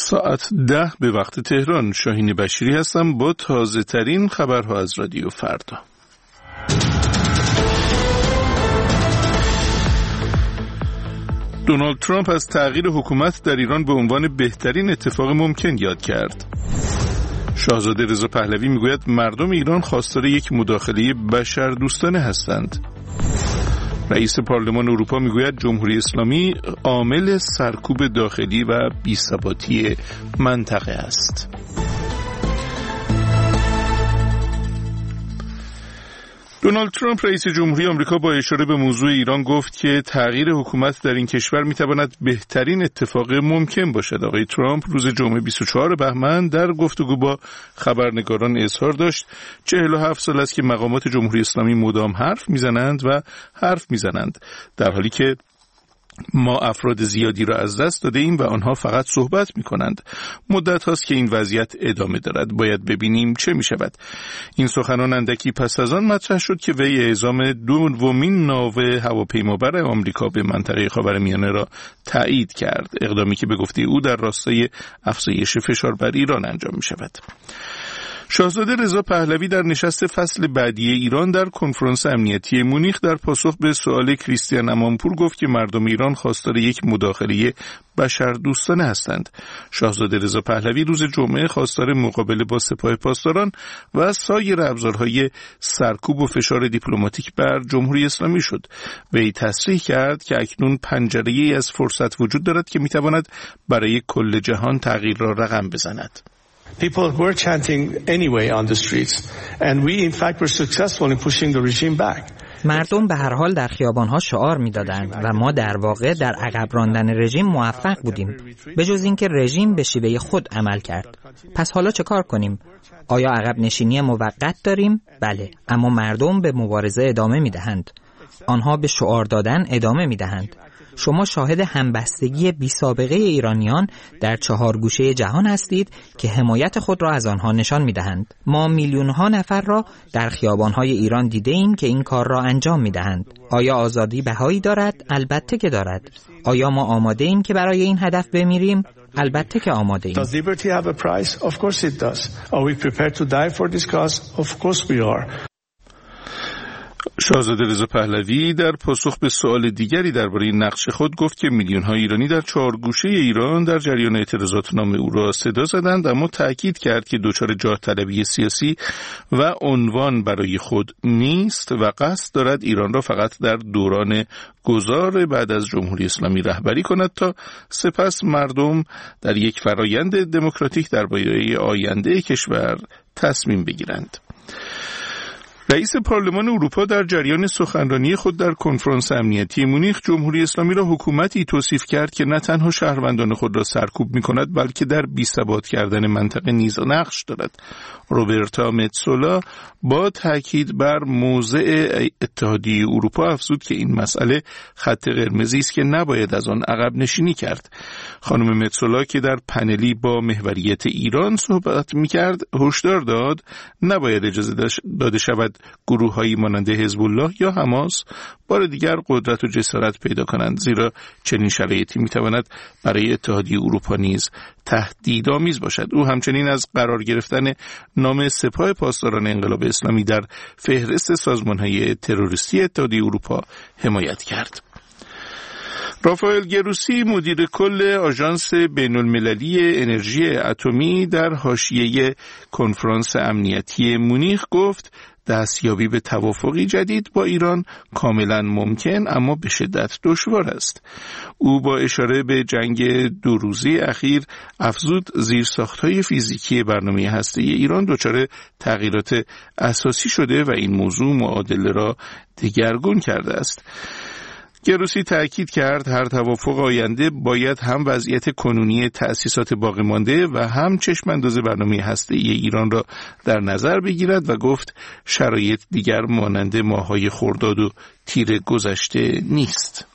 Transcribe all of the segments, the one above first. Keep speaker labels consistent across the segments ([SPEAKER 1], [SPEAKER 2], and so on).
[SPEAKER 1] ساعت 10 به وقت تهران. شاهین بشیری هستم با تازه ترین خبرها از رادیو فردا. دونالد ترامپ از تغییر حکومت در ایران به عنوان بهترین اتفاق ممکن یاد کرد. شاهزاده رضا پهلوی میگوید مردم ایران خواستار یک مداخله بشردوستانه هستند. رئیس پارلمان اروپا میگوید جمهوری اسلامی عامل سرکوب داخلی و بی‌ثباتی منطقه است. دونالد ترامپ رئیس جمهوری آمریکا با اشاره به موضوع ایران گفت که تغییر حکومت در این کشور میتواند بهترین اتفاق ممکن باشد. آقای ترامپ روز جمعه 24 بهمن در گفتگو با خبرنگاران اظهار داشت 47 سال است که مقامات جمهوری اسلامی مدام حرف میزنند در حالی که ما افراد زیادی را از دست داده ایم و آنها فقط صحبت می کنند. مدت هاست که این وضعیت ادامه دارد. باید ببینیم چه می شود. این سخنان اندکی پس از آن مطرح شد که وی اعزام دومین ناو هواپیمابر آمریکا به منطقه خاورمیانه را تایید کرد. اقدامی که به گفته او در راستای افزایش فشار بر ایران انجام می شود. شاهزاده رضا پهلوی در نشست فصل بعدی ایران در کنفرانس امنیتی مونیخ در پاسخ به سؤال کریستیان امانپور گفت که مردم ایران خواستار یک مداخله بشردوستانه هستند. شاهزاده رضا پهلوی روز جمعه خواستار مقابله با سپاه پاسداران و سایر ابزارهای سرکوب و فشار دیپلماتیک بر جمهوری اسلامی شد. وی تصریح کرد که اکنون پنجره‌ای از فرصت وجود دارد که میتواند برای کل جهان تغییر را رقم بزند.
[SPEAKER 2] People were chanting anyway on the streets and we in fact were successful in pushing the regime back.
[SPEAKER 3] مردم به هر حال در خیابان‌ها شعار می‌دادند و ما در واقع در عقب راندن رژیم موفق بودیم، به جز اینکه رژیم به شیوه خود عمل کرد. پس حالا چه کار کنیم؟ آیا عقب نشینی موقت داریم؟ بله، اما مردم به مبارزه ادامه می‌دهند. آنها به شعار دادن ادامه می‌دهند. شما شاهد همبستگی بی سابقه ایرانیان در 4 گوشه جهان هستید که حمایت خود را از آنها نشان می‌دهند. ما میلیون‌ها نفر را در خیابان‌های ایران دیده‌ایم که این کار را انجام می‌دهند. آیا آزادی بهایی دارد؟ البته که دارد. آیا ما آماده ایم که برای این هدف بمیریم؟ البته که آماده ایم.
[SPEAKER 2] Does liberty have a price? Of course it does. Are we prepared to die for this cause? Of course we are.
[SPEAKER 1] شاهزاده رضا پهلوی در پاسخ به سوال دیگری درباره نقش خود گفت که میلیون‌ها ایرانی در 4 گوشه ایران در جریان اعتراضات نام او را صدا زدند، اما تأکید کرد که دچار جاه طلبی سیاسی و عنوان برای خود نیست و قصد دارد ایران را فقط در دوران گذار بعد از جمهوری اسلامی رهبری کند تا سپس مردم در یک فرایند دموکراتیک درباره آینده کشور تصمیم بگیرند. رئیس پارلمان اروپا در جریان سخنرانی خود در کنفرانس امنیتی مونیخ جمهوری اسلامی را حکومتی توصیف کرد که نه تنها شهروندان خود را سرکوب می‌کند بلکه در بی‌ثبات کردن منطقه نیز نقش دارد. روبرتا متسولا با تاکید بر موضع اتحادیه اروپا افزود که این مسئله خط قرمزی است که نباید از آن عقب نشینی کرد. خانم متسولا که در پنلی با محوریت ایران صحبت می‌کرد هشدار داد نباید اجازه داده شود گروه‌هایی مانند حزب الله یا حماس بار دیگر قدرت و جسارت پیدا کنند، زیرا چنین شرایطی میتواند برای اتحادیه اروپا نیز تهدیدآمیز باشد. او همچنین از قرار گرفتن نام سپاه پاسداران انقلاب اسلامی در فهرست سازمان‌های تروریستی اتحادیه اروپا حمایت کرد. رافائل گروسی مدیر کل آژانس بین‌المللی انرژی اتمی در حاشیه کنفرانس امنیتی مونیخ گفت دستیابی به توافقی جدید با ایران کاملا ممکن اما به شدت دشوار است. او با اشاره به جنگ 2 روزه اخیر افزود زیرساخت‌های فیزیکی برنامه هسته‌ای ایران دچار تغییرات اساسی شده و این موضوع معادله را دگرگون کرده است. گروسی تأکید کرد هر توافق آینده باید هم وضعیت کنونی تأسیسات باقی مانده و هم چشم‌انداز برنامه هسته‌ای ایران را در نظر بگیرد و گفت شرایط دیگر مانند ماه‌های خرداد و تیر گذشته نیست.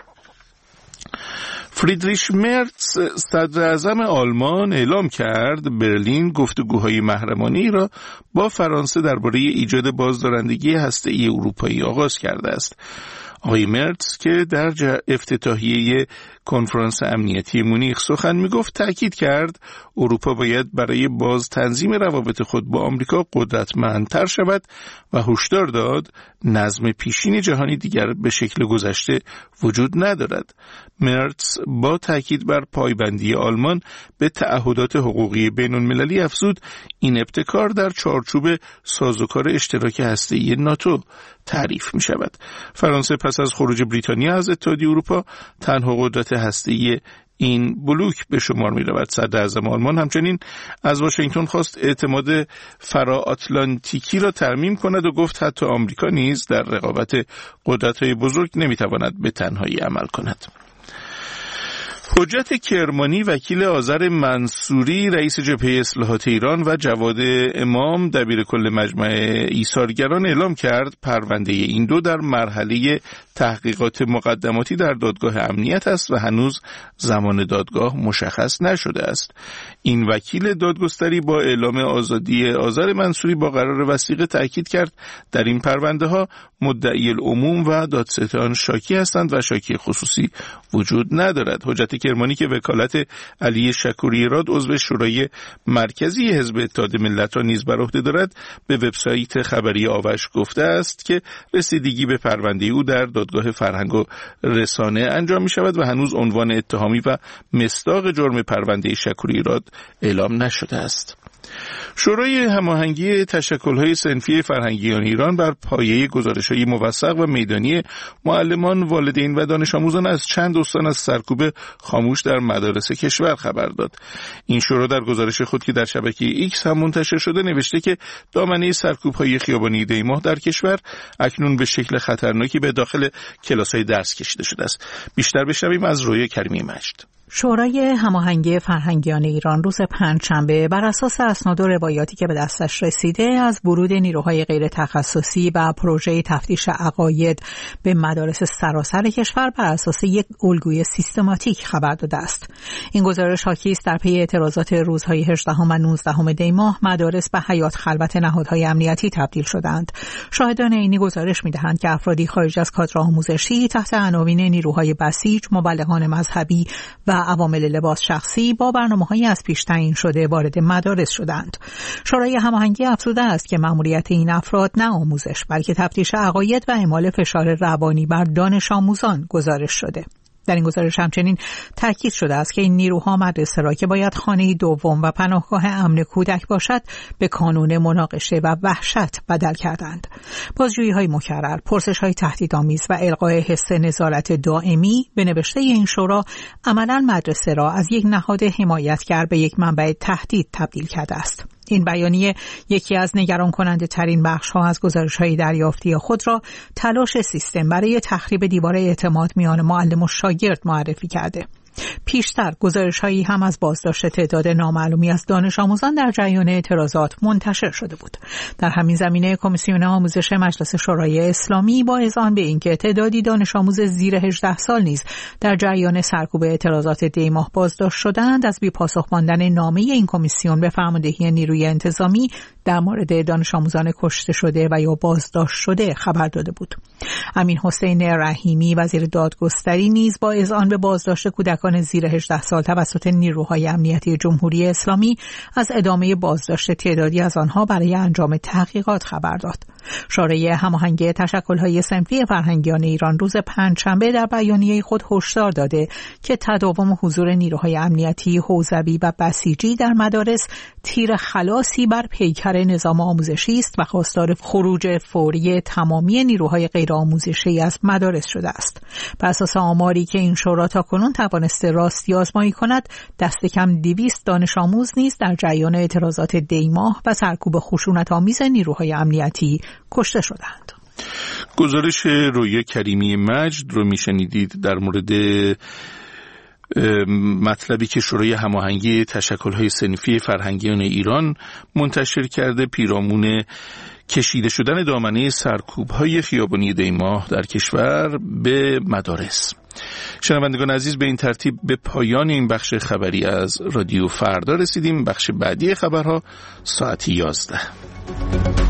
[SPEAKER 1] فریدریش مرتز صدر اعظم آلمان اعلام کرد برلین گفتگوهای محرمانه‌ای را با فرانسه درباره ایجاد بازدارندگی هسته‌ای اروپایی آغاز کرده است. آقای مرتز که در افتتاحیه کنفرانس امنیتی مونیخ سخن میگفت تأکید کرد اروپا باید برای باز تنظیم روابط خود با آمریکا قدرتمندتر شود و هشدار داد نظم پیشین جهانی دیگر به شکل گذشته وجود ندارد. مرتز با تأکید بر پایبندی آلمان به تعهدات حقوقی بین‌المللی افزود این ابتکار در چارچوب سازوکار اشتراک هسته‌ای ناتو تعریف می شود. فرانسه پس از خروج بریتانیا از اتحادیه اروپا تنها قدرت هسته‌ای این بلوک به شمار می رود. صدر اعظم آلمان همچنین از واشنگتن خواست اعتماد فرا آتلانتیکی را ترمیم کند و گفت حتی آمریکا نیز در رقابت قدرت‌های بزرگ نمی تواند به تنهایی عمل کند. حجت کرمانی وکیل آذر منصوری رئیس جبهه اصلاحات ایران و جواد امام دبیرکل مجمع ایثارگران اعلام کرد پرونده این دو در مرحله تحقیقات مقدماتی در دادگاه امنیت است و هنوز زمان دادگاه مشخص نشده است. این وکیل دادگستری با اعلام آزادی آذر منصوری با قرار وثیقه تاکید کرد در این پرونده ها مدعی العموم و دادستان شاکی هستند و شاکی خصوصی وجود ندارد. حجت کرمانی که وکالت علی شکوری راد عضو شورای مرکزی حزب اتحاد ملت را نیز بر عهده دارد به وبسایت خبری آوش گفته است که رسیدگی به پرونده او در دادگاه فرهنگ و رسانه انجام می شود و هنوز عنوان اتهامی و مصداق جرم پرونده شکوری راد اعلام نشده است. شورای هماهنگی تشکل‌های صنفی فرهنگیان ایران بر پایه گزارش‌های موثق و میدانی معلمان، والدین و دانش آموزان از چند استان از سرکوب خاموش در مدارس کشور خبر داد. این شورا در گزارش خود که در شبکه ایکس هم منتشر شده نوشته که دامنه سرکوب‌های خیابانی دیماه در کشور اکنون به شکل خطرناکی به داخل کلاس‌های درس کشیده شده است. بیشتر بشنویم از رویا کریمی مجد.
[SPEAKER 4] شورای هماهنگی فرهنگیان ایران روز پنجشنبه بر اساس اسناد و روایاتی که به دستش رسیده از ورود نیروهای غیر تخصصی و پروژه تفتیش عقاید به مدارس سراسر کشور بر اساس یک الگوی سیستماتیک خبر داده است. این گزارش حاکی است در پی اعتراضات روزهای 18 و 19 دی ماه مدارس به حیات خلوت نهادهای امنیتی تبدیل شدند. شاهدان عینی گزارش می‌دهند که افرادی خارج از کادر آموزشی تحت عناوین نیروهای بسیج، مبلغان مذهبی و عوامل لباس شخصی با برنامه‌های از پیش تعیین شده وارد مدارس شدند. شورای هماهنگی افزوده است که مأموریت این افراد نه آموزش بلکه تفتیش عقاید و اعمال فشار روانی بر دانش آموزان گزارش شده. در این گزارش همچنین تاکید شده است که این نیروها مدرسه را که باید خانه دوم و پناهگاه امن کودک باشد به کانون مناقشه و وحشت بدل کردند. بازجویی‌های مکرر، پرسش‌های تهدیدآمیز و القای حس نظارت دائمی به نوشته این شورا عملاً مدرسه را از یک نهاد حمایتگر به یک منبع تهدید تبدیل کرده است. این بیانیه یکی از نگران کننده ترین بخش ها از گزارش های دریافتی خود را تلاش سیستم برای تخریب دیوار اعتماد میان معلم و شاگرد معرفی کرده. پیشتر گزارش‌هایی هم از بازداشت تعداد نامعلومی از دانش آموزان در جریان اعتراضات منتشر شده بود. در همین زمینه کمیسیون آموزش مجلس شورای اسلامی با اذعان به اینکه تعدادی دانش آموز زیر 18 سال نیز در جریان سرکوب اعتراضات دی ماه بازداشت شدند، از بی‌پاسخ ماندن نامه این کمیسیون به فرماندهی نیروی انتظامی در مورد دانش آموزان کشته شده و یا بازداشت شده خبر داده بود. امین حسین رحیمی وزیر دادگستری نیز با اذعان به بازداشت کودکان زیر 18 سال توسط نیروهای امنیتی جمهوری اسلامی از ادامه بازداشت تعدادی از آنها برای انجام تحقیقات خبر داد. شورای هماهنگی تشکل‌های صنفی فرهنگیان ایران روز پنجشنبه در بیانیه خود هشدار داده که تداوم حضور نیروهای امنیتی حوزوی و بسیجی در مدارس تیر خلاصی بر پیکر نظام آموزشی است و خواستار خروج فوری تمامی نیروهای غیر آموزشی از مدارس شده است. بر اساس آماری که این شورا تاکنون توانسته راستی آزمایی کند، دست کم 200 دانش آموز نیز در جریان اعتراضات دی ماه و سرکوب خشونت‌آمیز نیروهای امنیتی کشته شدند.
[SPEAKER 1] گزارش رویا کریمی مجد رو میشنیدید در مورد مطلبی که شورای هماهنگی تشکل‌های صنفی فرهنگیان ایران منتشر کرده پیرامون کشیده شدن دامنه سرکوب‌های خیابانی دی ماه در کشور به مدارس. شنوندگان عزیز، به این ترتیب به پایان این بخش خبری از رادیو فردا رسیدیم. بخش بعدی خبرها ساعت 11.